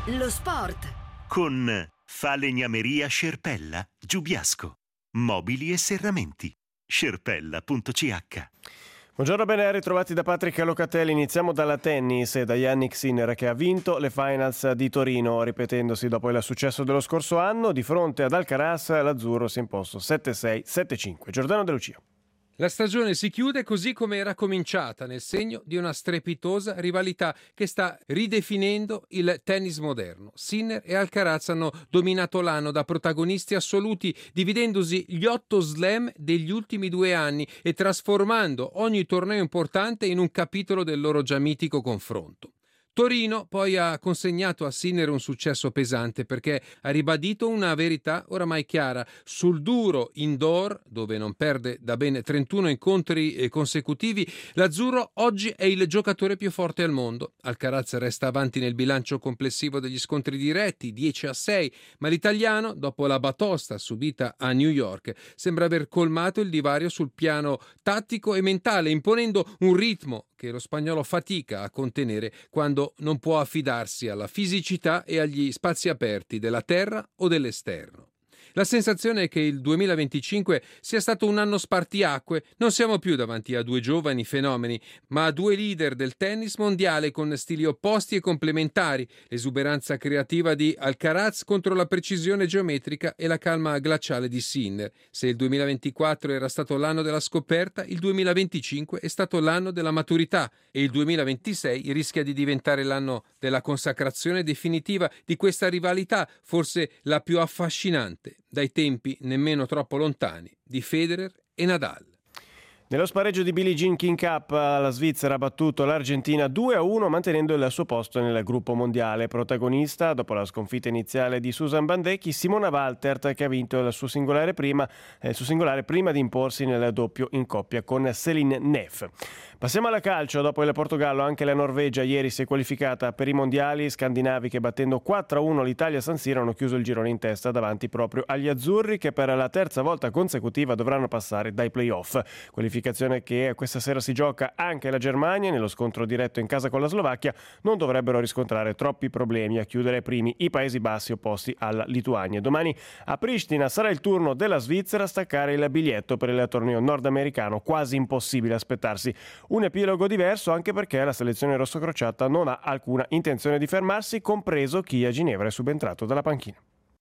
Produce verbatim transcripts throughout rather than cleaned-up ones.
Lo sport con Falegnameria Scerpella, Giubiasco, mobili e serramenti, scerpella punto c h. Buongiorno, ben ritrovati da Patrick Locatelli. Iniziamo dalla tennis e da Jannik Sinner, che ha vinto le finals di Torino, ripetendosi dopo il successo dello scorso anno. Di fronte ad Alcaraz l'azzurro si è imposto sette sei sette cinque. Giordano De Lucia. La stagione si chiude così come era cominciata, nel segno di una strepitosa rivalità che sta ridefinendo il tennis moderno. Sinner e Alcaraz hanno dominato l'anno da protagonisti assoluti, dividendosi gli otto slam degli ultimi due anni e trasformando ogni torneo importante in un capitolo del loro già mitico confronto. Torino poi ha consegnato a Sinner un successo pesante perché ha ribadito una verità oramai chiara. Sul duro indoor, dove non perde da ben trentuno incontri consecutivi, l'azzurro oggi è il giocatore più forte al mondo. Alcaraz resta avanti nel bilancio complessivo degli scontri diretti, dieci a sei, ma l'italiano, dopo la batosta subita a New York, sembra aver colmato il divario sul piano tattico e mentale, imponendo un ritmo che lo spagnolo fatica a contenere quando non può affidarsi alla fisicità e agli spazi aperti della terra o dell'esterno. La sensazione è che il duemilaventicinque sia stato un anno spartiacque. Non siamo più davanti a due giovani fenomeni, ma a due leader del tennis mondiale con stili opposti e complementari, l'esuberanza creativa di Alcaraz contro la precisione geometrica e la calma glaciale di Sinner. Se il duemilaventiquattro era stato l'anno della scoperta, il duemilaventicinque è stato l'anno della maturità e il duemilaventisei rischia di diventare l'anno della consacrazione definitiva di questa rivalità, forse la più affascinante dai tempi nemmeno troppo lontani di Federer e Nadal. Nello spareggio di Billie Jean King Cup, la Svizzera ha battuto l'Argentina due a uno, mantenendo il suo posto nel gruppo mondiale. Protagonista, dopo la sconfitta iniziale di Susan Bandecchi, Simona Waltert, che ha vinto il suo singolare prima, eh, il suo singolare prima di imporsi nel doppio in coppia con Céline Neff. Passiamo alla calcio. Dopo il Portogallo, anche la Norvegia ieri si è qualificata per i mondiali scandinavi, che battendo quattro a uno l'Italia a San Siro hanno chiuso il girone in testa davanti proprio agli azzurri, che per la terza volta consecutiva dovranno passare dai play-off. Qualificazione che questa sera si gioca anche la Germania. Nello scontro diretto in casa con la Slovacchia non dovrebbero riscontrare troppi problemi a chiudere primi i Paesi Bassi opposti alla Lituania. Domani a Pristina sarà il turno della Svizzera a staccare il biglietto per il torneo nordamericano. Quasi impossibile aspettarsi un epilogo diverso, anche perché la selezione rossocrociata non ha alcuna intenzione di fermarsi, compreso chi a Ginevra è subentrato dalla panchina.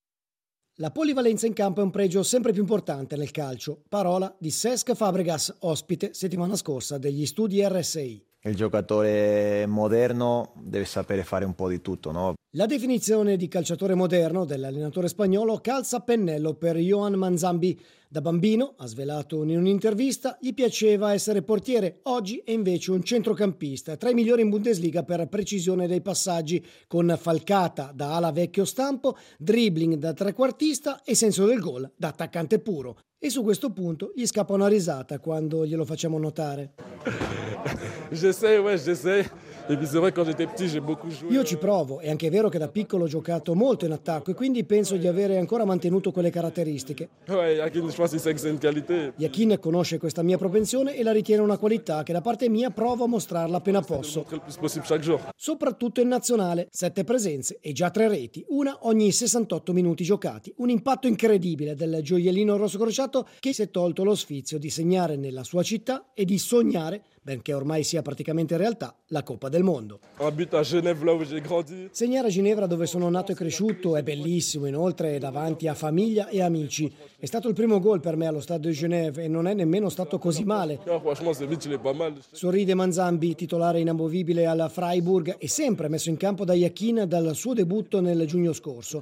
La polivalenza in campo è un pregio sempre più importante nel calcio. Parola di Cesc Fabregas, ospite settimana scorsa degli studi R S I. Il giocatore moderno deve sapere fare un po' di tutto, no? La definizione di calciatore moderno dell'allenatore spagnolo calza a pennello per Joan Manzambi. Da bambino, ha svelato in un'intervista, gli piaceva essere portiere. Oggi è invece un centrocampista, tra i migliori in Bundesliga per precisione dei passaggi, con falcata da ala vecchio stampo, dribbling da trequartista e senso del gol da attaccante puro. E su questo punto gli scappa una risata quando glielo facciamo notare. J'essaie, ouais, j'essaie. Io ci provo, è anche vero che da piccolo ho giocato molto in attacco e quindi penso di avere ancora mantenuto quelle caratteristiche. Yakin conosce questa mia propensione e la ritiene una qualità che da parte mia provo a mostrarla appena posso. Soprattutto in nazionale, sette presenze e già tre reti, una ogni sessantotto minuti giocati. Un impatto incredibile del gioiellino rossocrociato che si è tolto lo sfizio di segnare nella sua città e di sognare, benché ormai sia praticamente realtà, la Coppa del Mondo. Segnare a Ginevra, dove sono nato e cresciuto, è bellissimo, inoltre davanti a famiglia e amici. È stato il primo gol per me allo Stade de Genève e non è nemmeno stato così male. Sorride Manzambi, titolare inamovibile alla Freiburg e sempre messo in campo da Yakin dal suo debutto nel giugno scorso.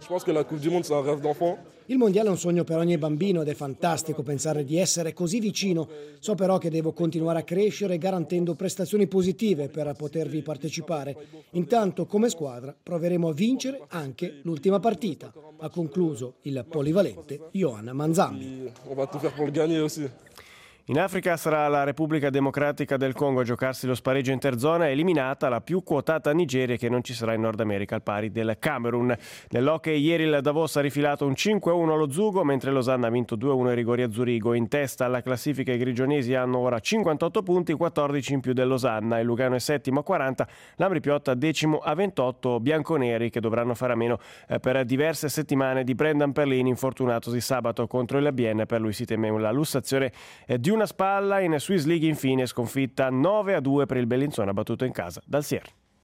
Il mondiale è un sogno per ogni bambino ed è fantastico pensare di essere così vicino. So però che devo continuare a crescere garantendo prestazioni positive per potervi partecipare. Intanto, come squadra, proveremo a vincere anche l'ultima partita. Ha concluso il polivalente Joan Manzambi. In Africa sarà la Repubblica Democratica del Congo a giocarsi lo spareggio interzona, eliminata la più quotata Nigeria che non ci sarà in Nord America al pari del Camerun. Nell'hockey ieri il Davos ha rifilato un cinque a uno allo Zugo, mentre Losanna ha vinto due a uno ai rigori a Zurigo. In testa alla classifica i grigionesi hanno ora cinquantotto punti, quattordici in più del Losanna. Il Lugano è settimo a quaranta, l'Ambri Piotta decimo a ventotto, bianconeri che dovranno fare a meno eh, per diverse settimane di Brendan Perlini, infortunatosi sabato contro il Bienne. Per lui si teme una lussazione eh, di una spalla. In Swiss League infine sconfitta nove a due per il Bellinzona battuto in casa dal Sier.